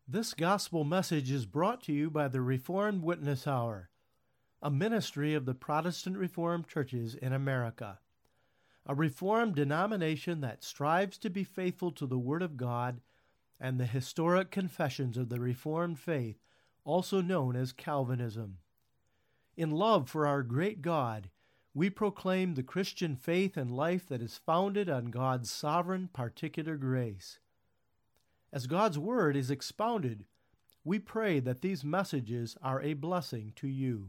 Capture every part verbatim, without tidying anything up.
This gospel message is brought to you by the Reformed Witness Hour, a ministry of the Protestant Reformed churches in America, a Reformed denomination that strives to be faithful to the Word of God and the historic confessions of the Reformed faith, also known as Calvinism. In love for our great God, we proclaim the Christian faith and life that is founded on God's sovereign particular grace. As God's Word is expounded, we pray that these messages are a blessing to you.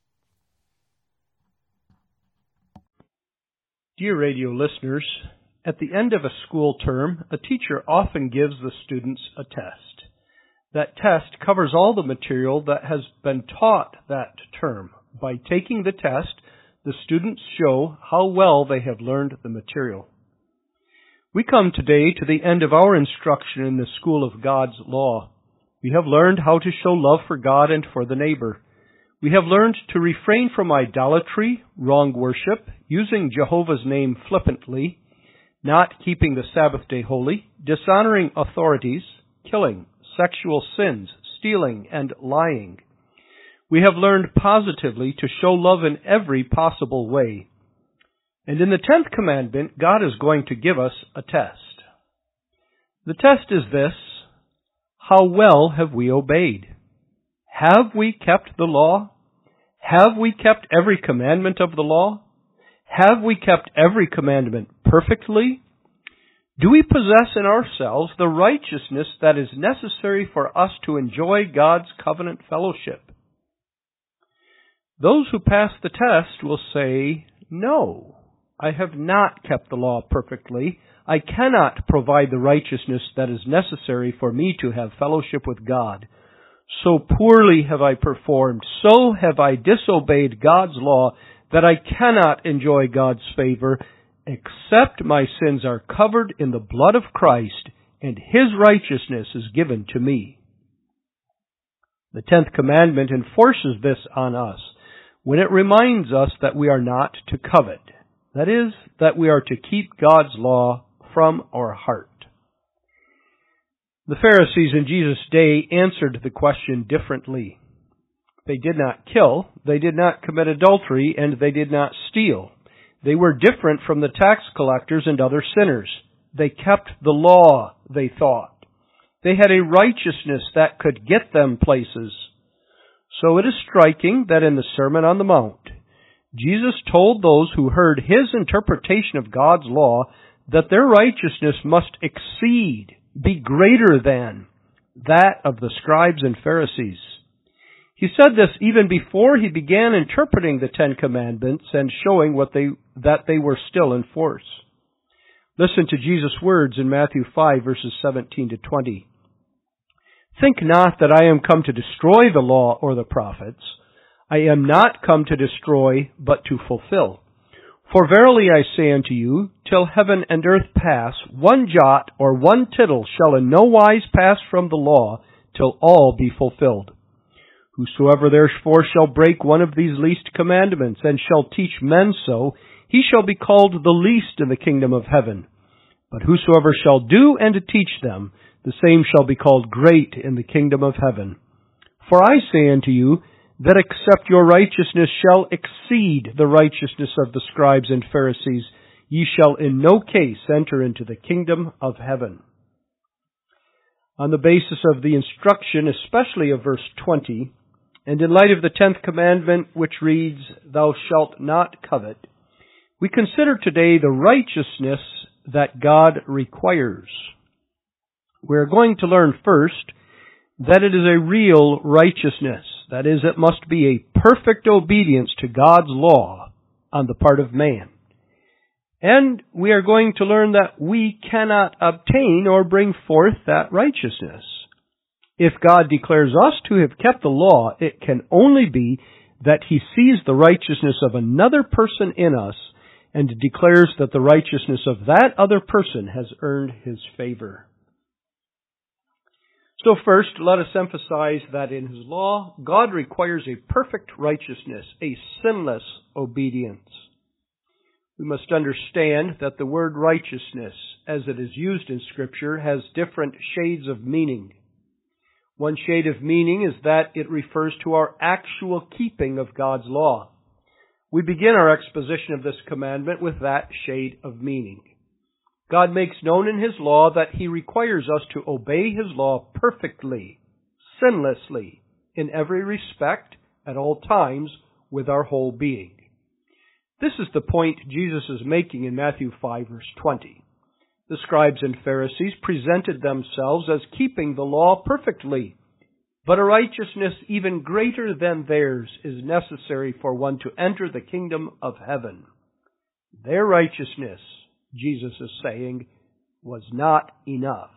Dear radio listeners, at the end of a school term, a teacher often gives the students a test. That test covers all the material that has been taught that term. By taking the test, the students show how well they have learned the material. We come today to the end of our instruction in the school of God's law. We have learned how to show love for God and for the neighbor. We have learned to refrain from idolatry, wrong worship, using Jehovah's name flippantly, not keeping the Sabbath day holy, dishonoring authorities, killing, sexual sins, stealing, and lying. We have learned positively to show love in every possible way. And in the tenth commandment, God is going to give us a test. The test is this: how well have we obeyed? Have we kept the law? Have we kept every commandment of the law? Have we kept every commandment perfectly? Do we possess in ourselves the righteousness that is necessary for us to enjoy God's covenant fellowship? Those who pass the test will say, no, I have not kept the law perfectly. I cannot provide the righteousness that is necessary for me to have fellowship with God. So poorly have I performed, so have I disobeyed God's law, that I cannot enjoy God's favor, except my sins are covered in the blood of Christ, and His righteousness is given to me. The tenth commandment enforces this on us when it reminds us that we are not to covet. That is, that we are to keep God's law from our heart. The Pharisees in Jesus' day answered the question differently. They did not kill, they did not commit adultery, and they did not steal. They were different from the tax collectors and other sinners. They kept the law, they thought. They had a righteousness that could get them places. So it is striking that in the Sermon on the Mount, Jesus told those who heard His interpretation of God's law that their righteousness must exceed, be greater than, that of the scribes and Pharisees. He said this even before He began interpreting the Ten Commandments and showing what they, that they were still in force. Listen to Jesus' words in Matthew five, verses seventeen to twenty. Think not that I am come to destroy the law or the prophets. I am not come to destroy, but to fulfill. For verily I say unto you, till heaven and earth pass, one jot or one tittle shall in no wise pass from the law, till all be fulfilled. Whosoever therefore shall break one of these least commandments, and shall teach men so, he shall be called the least in the kingdom of heaven. But whosoever shall do and teach them, the same shall be called great in the kingdom of heaven. For I say unto you, that except your righteousness shall exceed the righteousness of the scribes and Pharisees, ye shall in no case enter into the kingdom of heaven. On the basis of the instruction, especially of verse twenty, and in light of the tenth commandment, which reads, Thou shalt not covet, we consider today the righteousness that God requires. We are going to learn first that it is a real righteousness. That is, it must be a perfect obedience to God's law on the part of man. And we are going to learn that we cannot obtain or bring forth that righteousness. If God declares us to have kept the law, it can only be that He sees the righteousness of another person in us and declares that the righteousness of that other person has earned His favor. So first, let us emphasize that in His law, God requires a perfect righteousness, a sinless obedience. We must understand that the word righteousness, as it is used in Scripture, has different shades of meaning. One shade of meaning is that it refers to our actual keeping of God's law. We begin our exposition of this commandment with that shade of meaning. God makes known in His law that He requires us to obey His law perfectly, sinlessly, in every respect, at all times, with our whole being. This is the point Jesus is making in Matthew five, verse twenty. The scribes and Pharisees presented themselves as keeping the law perfectly, but a righteousness even greater than theirs is necessary for one to enter the kingdom of heaven. Their righteousness, Jesus is saying, was not enough.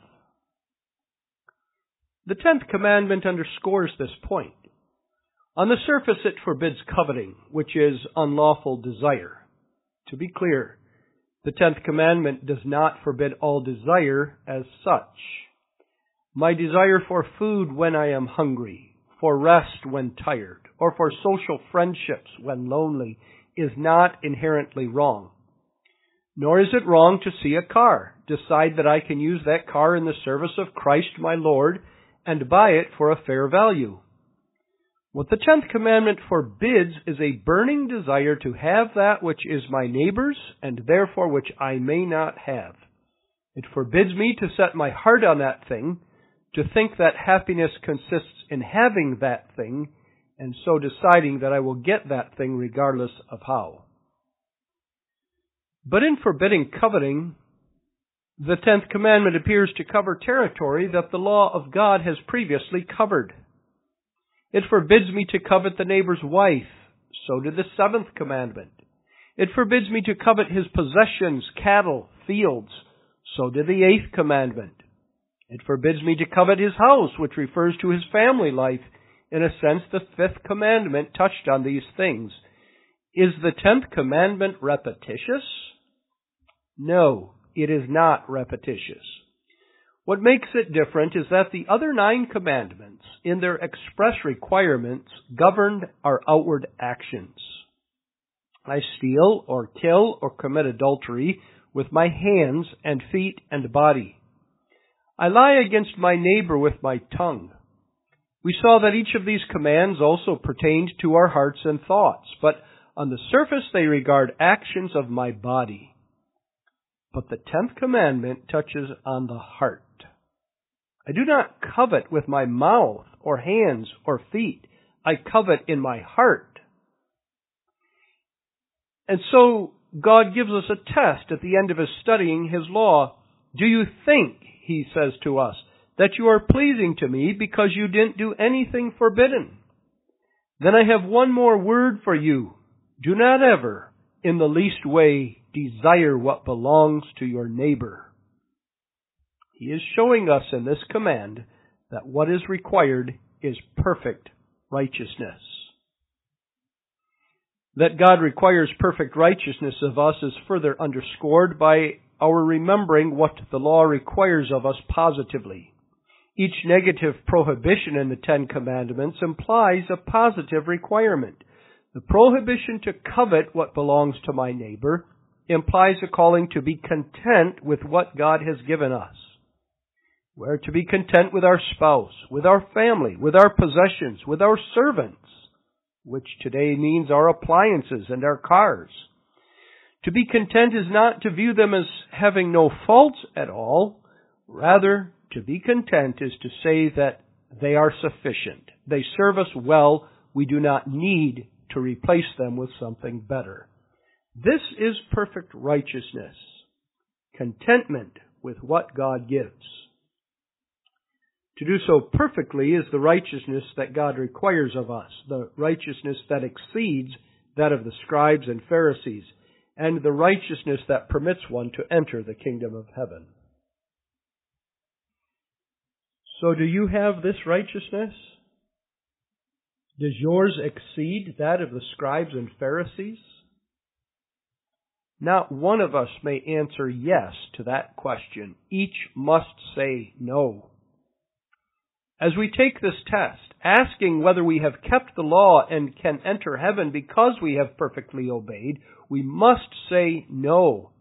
The tenth commandment underscores this point. On the surface, it forbids coveting, which is unlawful desire. To be clear, the tenth commandment does not forbid all desire as such. My desire for food when I am hungry, for rest when tired, or for social friendships when lonely is not inherently wrong. Nor is it wrong to see a car, decide that I can use that car in the service of Christ my Lord, and buy it for a fair value. What the tenth commandment forbids is a burning desire to have that which is my neighbor's, and therefore which I may not have. It forbids me to set my heart on that thing, to think that happiness consists in having that thing, and so deciding that I will get that thing regardless of how. But in forbidding coveting, the tenth commandment appears to cover territory that the law of God has previously covered. It forbids me to covet the neighbor's wife. So did the seventh commandment. It forbids me to covet his possessions, cattle, fields. So did the eighth commandment. It forbids me to covet his house, which refers to his family life. In a sense, the fifth commandment touched on these things. Is the tenth commandment repetitious? No, it is not repetitious. What makes it different is that the other nine commandments, in their express requirements, governed our outward actions. I steal or kill or commit adultery with my hands and feet and body. I lie against my neighbor with my tongue. We saw that each of these commands also pertained to our hearts and thoughts, but on the surface they regard actions of my body. But the tenth commandment touches on the heart. I do not covet with my mouth or hands or feet. I covet in my heart. And so God gives us a test at the end of His studying His law. Do you think, He says to us, that you are pleasing to me because you didn't do anything forbidden? Then I have one more word for you. Do not ever, in the least way, desire what belongs to your neighbor. He is showing us in this command that what is required is perfect righteousness. That God requires perfect righteousness of us is further underscored by our remembering what the law requires of us positively. Each negative prohibition in the Ten Commandments implies a positive requirement. The prohibition to covet what belongs to my neighbor implies a calling to be content with what God has given us. We're to be content with our spouse, with our family, with our possessions, with our servants, which today means our appliances and our cars. To be content is not to view them as having no faults at all. Rather, to be content is to say that they are sufficient. They serve us well. We do not need to replace them with something better. This is perfect righteousness, contentment with what God gives. To do so perfectly is the righteousness that God requires of us, the righteousness that exceeds that of the scribes and Pharisees, and the righteousness that permits one to enter the kingdom of heaven. So do you have this righteousness? Does yours exceed that of the scribes and Pharisees? Not one of us may answer yes to that question. Each must say no. As we take this test, asking whether we have kept the law and can enter heaven because we have perfectly obeyed, we must say no.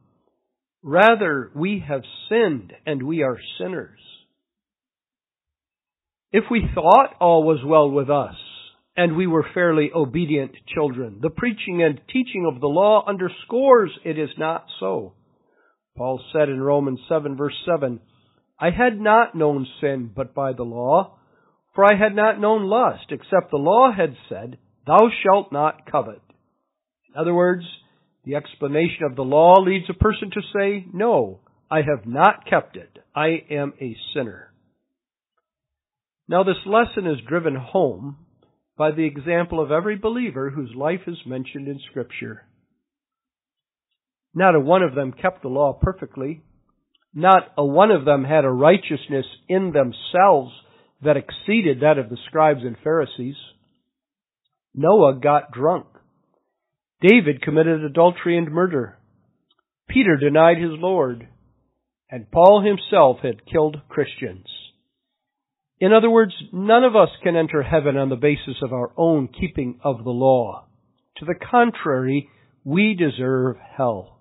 Rather, we have sinned and we are sinners. If we thought all was well with us, and we were fairly obedient children, the preaching and teaching of the law underscores it is not so. Paul said in Romans seven, verse seven, I had not known sin but by the law, for I had not known lust, except the law had said, Thou shalt not covet. In other words, the explanation of the law leads a person to say, No, I have not kept it. I am a sinner. Now this lesson is driven home by the example of every believer whose life is mentioned in Scripture. Not a one of them kept the law perfectly. Not a one of them had a righteousness in themselves that exceeded that of the scribes and Pharisees. Noah got drunk. David committed adultery and murder. Peter denied his Lord. And Paul himself had killed Christians. In other words, none of us can enter heaven on the basis of our own keeping of the law. To the contrary, we deserve hell.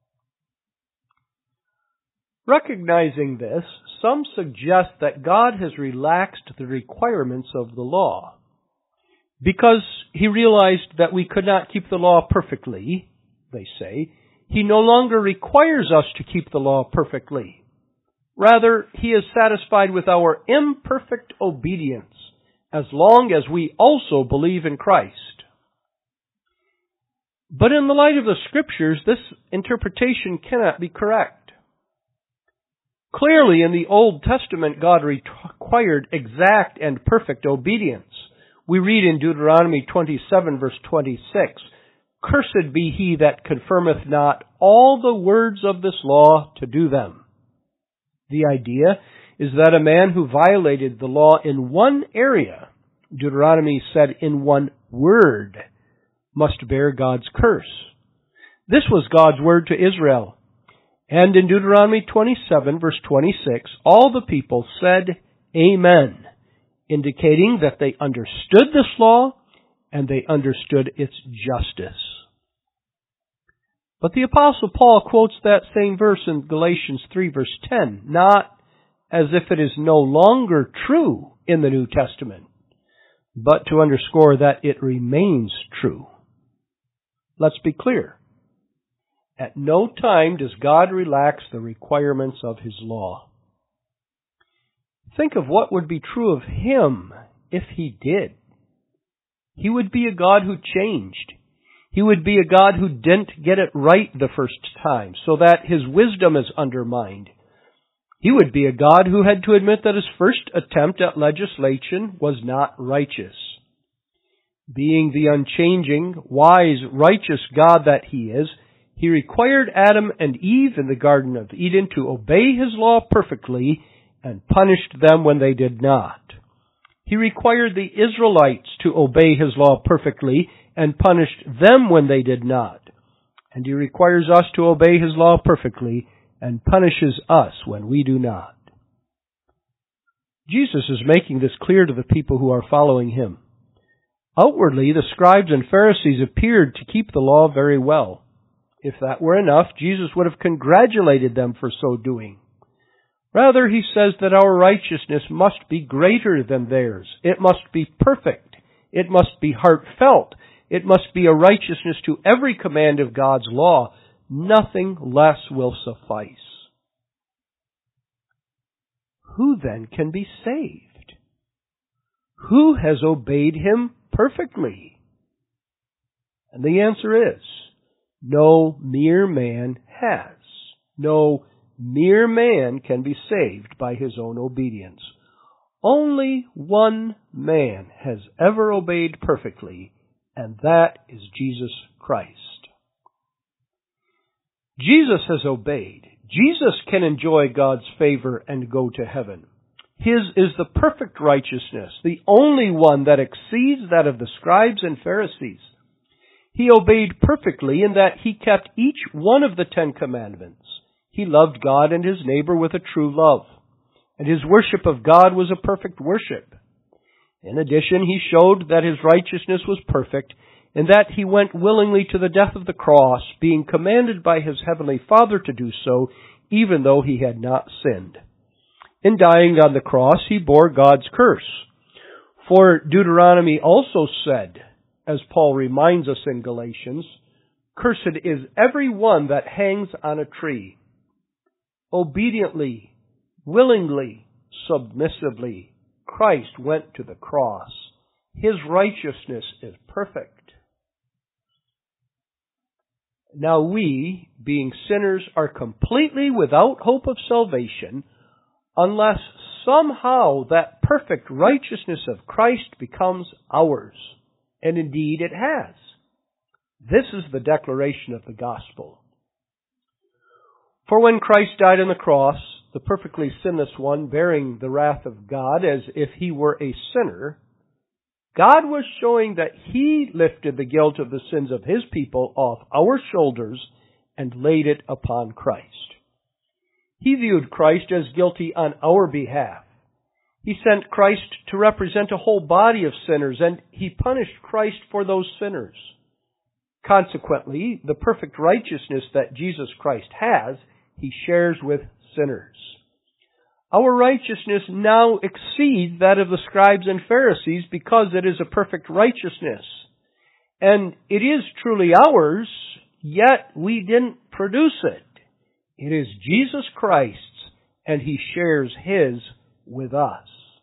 Recognizing this, some suggest that God has relaxed the requirements of the law. Because He realized that we could not keep the law perfectly, they say, He no longer requires us to keep the law perfectly. Rather, He is satisfied with our imperfect obedience, as long as we also believe in Christ. But in the light of the Scriptures, this interpretation cannot be correct. Clearly, in the Old Testament, God required exact and perfect obedience. We read in Deuteronomy twenty-seven, verse twenty-six, Cursed be he that confirmeth not all the words of this law to do them. The idea is that a man who violated the law in one area, Deuteronomy said in one word, must bear God's curse. This was God's word to Israel. And in Deuteronomy twenty-seven, verse twenty-six, all the people said, Amen, indicating that they understood this law and they understood its justice. But the Apostle Paul quotes that same verse in Galatians three, verse ten, not as if it is no longer true in the New Testament, but to underscore that it remains true. Let's be clear. At no time does God relax the requirements of His law. Think of what would be true of Him if He did. He would be a God who changed. He would be a God who didn't get it right the first time, so that His wisdom is undermined. He would be a God who had to admit that His first attempt at legislation was not righteous. Being the unchanging, wise, righteous God that He is, He required Adam and Eve in the Garden of Eden to obey His law perfectly and punished them when they did not. He required the Israelites to obey His law perfectly and punished them when they did not. And He requires us to obey His law perfectly and punishes us when we do not. Jesus is making this clear to the people who are following Him. Outwardly, the scribes and Pharisees appeared to keep the law very well. If that were enough, Jesus would have congratulated them for so doing. Rather, He says that our righteousness must be greater than theirs. It must be perfect. It must be heartfelt. It must be a righteousness to every command of God's law. Nothing less will suffice. Who then can be saved? Who has obeyed Him perfectly? And the answer is, no mere man has. No mere man can be saved by his own obedience. Only one man has ever obeyed perfectly, and that is Jesus Christ. Jesus has obeyed. Jesus can enjoy God's favor and go to heaven. His is the perfect righteousness, the only one that exceeds that of the scribes and Pharisees. He obeyed perfectly in that He kept each one of the Ten Commandments. He loved God and His neighbor with a true love, and His worship of God was a perfect worship. In addition, He showed that His righteousness was perfect, in that He went willingly to the death of the cross, being commanded by His heavenly Father to do so, even though He had not sinned. In dying on the cross, He bore God's curse. For Deuteronomy also said, as Paul reminds us in Galatians, "Cursed is every one that hangs on a tree." Obediently, willingly, submissively, Christ went to the cross. His righteousness is perfect. Now we, being sinners, are completely without hope of salvation unless somehow that perfect righteousness of Christ becomes ours. And indeed it has. This is the declaration of the gospel. For when Christ died on the cross, the perfectly sinless one bearing the wrath of God as if He were a sinner, God was showing that He lifted the guilt of the sins of His people off our shoulders and laid it upon Christ. He viewed Christ as guilty on our behalf. He sent Christ to represent a whole body of sinners, and He punished Christ for those sinners. Consequently, the perfect righteousness that Jesus Christ has, He shares with sinners. Our righteousness now exceeds that of the scribes and Pharisees because it is a perfect righteousness. And it is truly ours, yet we didn't produce it. It is Jesus Christ's, and He shares His with us.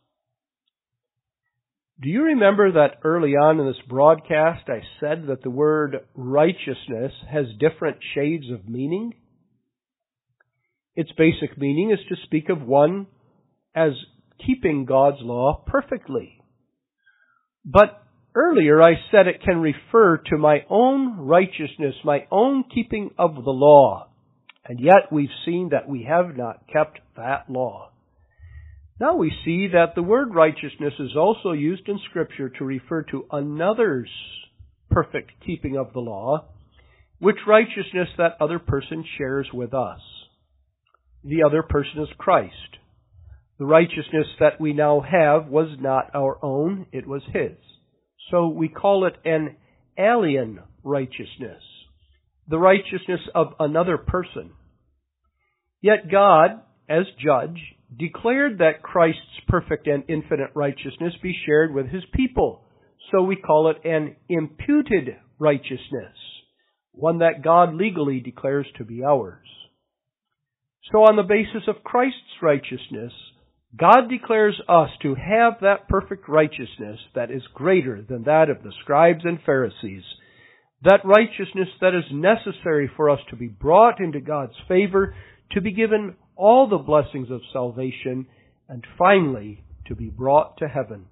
Do you remember that early on in this broadcast I said that the word righteousness has different shades of meaning? Its basic meaning is to speak of one as keeping God's law perfectly. But earlier I said it can refer to my own righteousness, my own keeping of the law. And yet we've seen that we have not kept that law. Now we see that the word righteousness is also used in Scripture to refer to another's perfect keeping of the law, which righteousness that other person shares with us. The other person is Christ. The righteousness that we now have was not our own, it was His. So we call it an alien righteousness, the righteousness of another person. Yet God, as judge, declared that Christ's perfect and infinite righteousness be shared with His people. So we call it an imputed righteousness, one that God legally declares to be ours. So on the basis of Christ's righteousness, God declares us to have that perfect righteousness that is greater than that of the scribes and Pharisees, that righteousness that is necessary for us to be brought into God's favor, to be given all the blessings of salvation, and finally to be brought to heaven.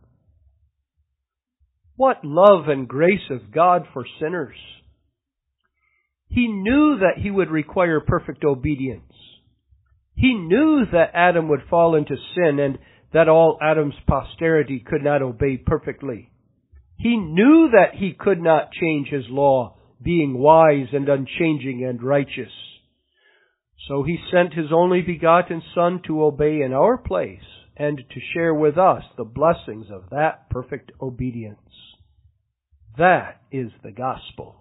What love and grace of God for sinners! He knew that He would require perfect obedience. He knew that Adam would fall into sin and that all Adam's posterity could not obey perfectly. He knew that He could not change His law, being wise and unchanging and righteous. So He sent His only begotten Son to obey in our place and to share with us the blessings of that perfect obedience. That is the gospel.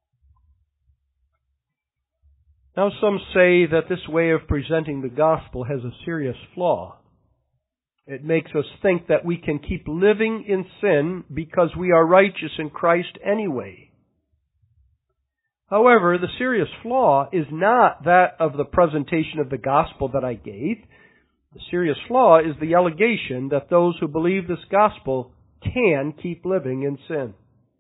Now some say that this way of presenting the gospel has a serious flaw. It makes us think that we can keep living in sin because we are righteous in Christ anyway. However, the serious flaw is not that of the presentation of the gospel that I gave. The serious flaw is the allegation that those who believe this gospel can keep living in sin.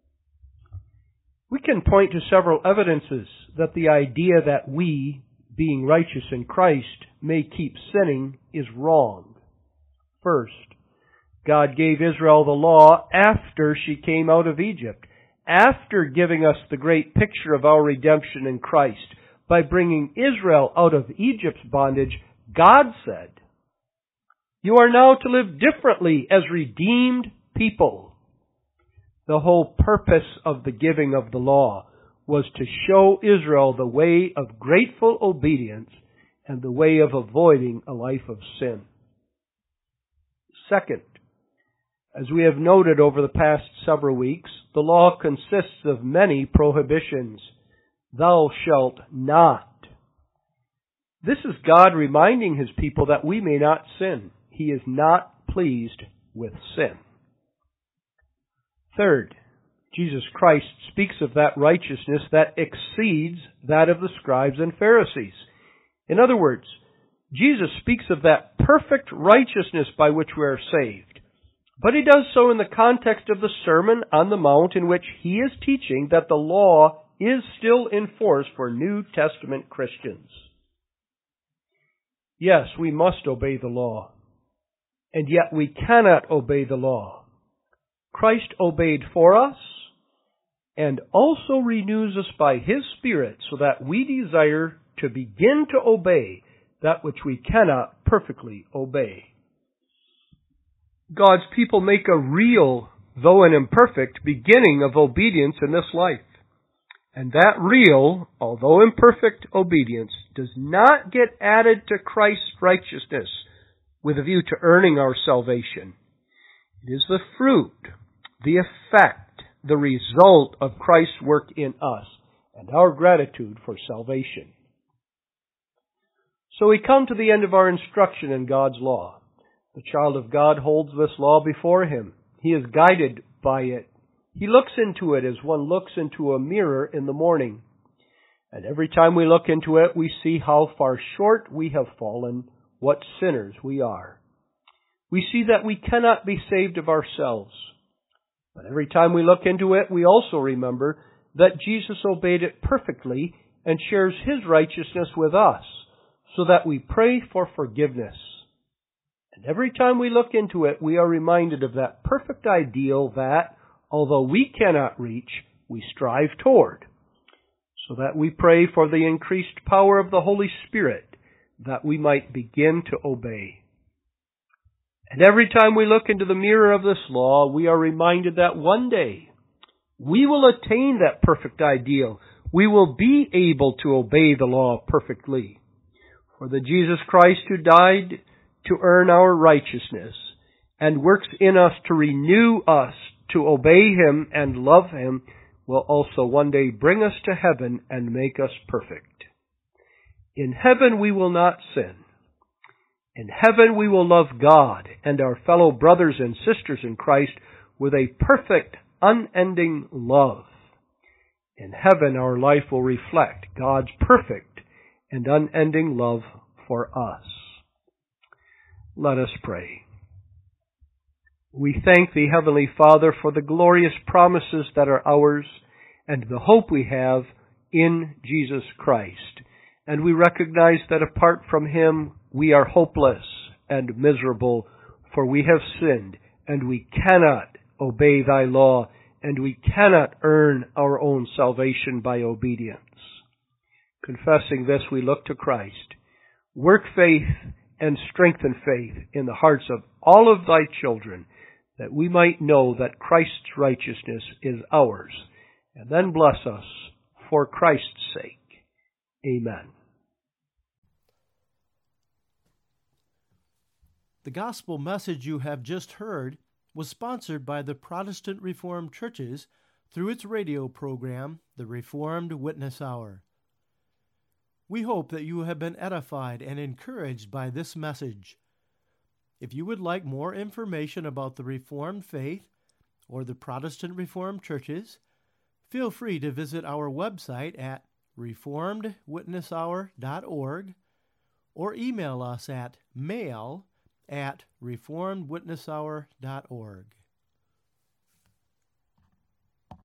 We can point to several evidences that the idea that we, being righteous in Christ, may keep sinning is wrong. First, God gave Israel the law after she came out of Egypt, after giving us the great picture of our redemption in Christ. By bringing Israel out of Egypt's bondage, God said, "You are now to live differently as redeemed people." The whole purpose of the giving of the law was to show Israel the way of grateful obedience and the way of avoiding a life of sin. Second, as we have noted over the past several weeks, the law consists of many prohibitions. Thou shalt not. This is God reminding His people that we may not sin. He is not pleased with sin. Third, Jesus Christ speaks of that righteousness that exceeds that of the scribes and Pharisees. In other words, Jesus speaks of that perfect righteousness by which we are saved. But he does so in the context of the Sermon on the Mount, in which he is teaching that the law is still in force for New Testament Christians. Yes, we must obey the law, and yet we cannot obey the law. Christ obeyed for us, and also renews us by His Spirit, so that we desire to begin to obey that which we cannot perfectly obey. God's people make a real, though an imperfect, beginning of obedience in this life. And that real, although imperfect, obedience does not get added to Christ's righteousness with a view to earning our salvation. It is the fruit, the effect, the result of Christ's work in us and our gratitude for salvation. So we come to the end of our instruction in God's law. The child of God holds this law before him. He is guided by it. He looks into it as one looks into a mirror in the morning. And every time we look into it, we see how far short we have fallen, what sinners we are. We see that we cannot be saved of ourselves. But every time we look into it, we also remember that Jesus obeyed it perfectly and shares His righteousness with us, so that we pray for forgiveness. And every time we look into it, we are reminded of that perfect ideal that, although we cannot reach, we strive toward, so that we pray for the increased power of the Holy Spirit, that we might begin to obey. And every time we look into the mirror of this law, we are reminded that one day we will attain that perfect ideal. We will be able to obey the law perfectly. For the Jesus Christ who died to earn our righteousness and works in us to renew us to obey Him and love Him will also one day bring us to heaven and make us perfect. In heaven we will not sin. In heaven we will love God and our fellow brothers and sisters in Christ with a perfect, unending love. In heaven our life will reflect God's perfect and unending love for us. Let us pray. We thank Thee, Heavenly Father, for the glorious promises that are ours and the hope we have in Jesus Christ. And we recognize that apart from Him, we are hopeless and miserable, for we have sinned, and we cannot obey Thy law, and we cannot earn our own salvation by obedience. Confessing this, we look to Christ. Work faith and strengthen faith in the hearts of all of Thy children, that we might know that Christ's righteousness is ours, and then bless us for Christ's sake. Amen. The gospel message you have just heard was sponsored by the Protestant Reformed Churches through its radio program, the Reformed Witness Hour. We hope that you have been edified and encouraged by this message. If you would like more information about the Reformed faith or the Protestant Reformed Churches, feel free to visit our website at reformed witness hour dot org or email us at mail at reformed witness hour dot org.